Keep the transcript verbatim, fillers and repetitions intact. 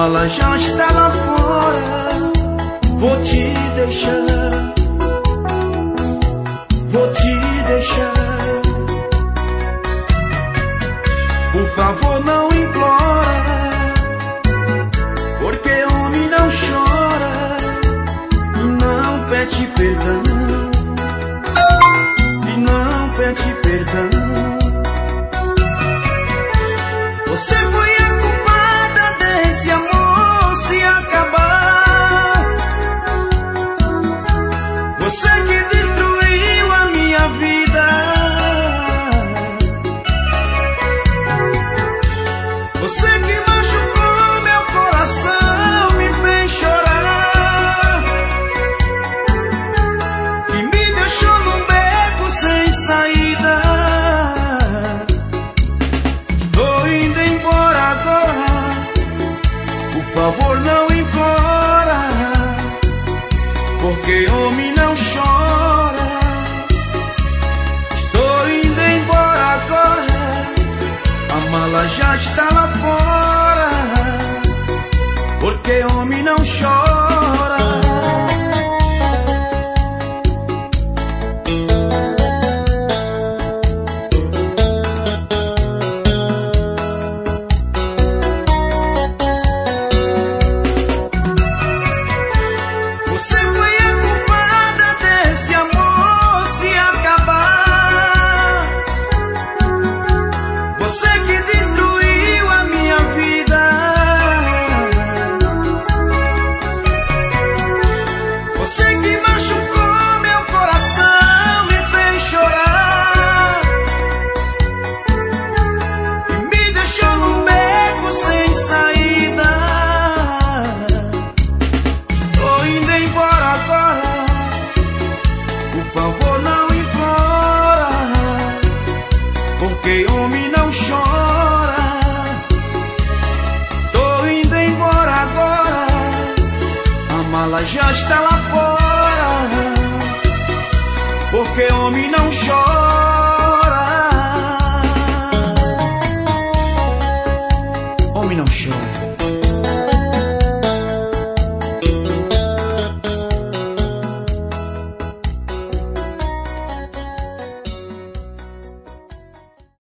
mala já está lá fora. Vou te deixar, vou te deixar. Por favor, não implora, porque homem não chora, não pede perdão, e não pede perdão. Você foi a culpada desse amor se acabar. Você que destruiu a minha vida. Você que machucou meu coração, me fez chorar e me deixou num beco sem saída. Estou indo embora agora, por favor não implora, porque homem não chora. Estou indo embora agora, a mala já está lá fora, porque homem não chora. Você foi a culpada desse amor se acabar. Você que destruiu a minha vida. Você que machucou meu coração, me fez chorar e me deixou num beco sem saída. Estou indo embora agora, por favor não implora, porque homem não chora. Tô indo embora agora, a mala já está lá fora, porque homem não chora.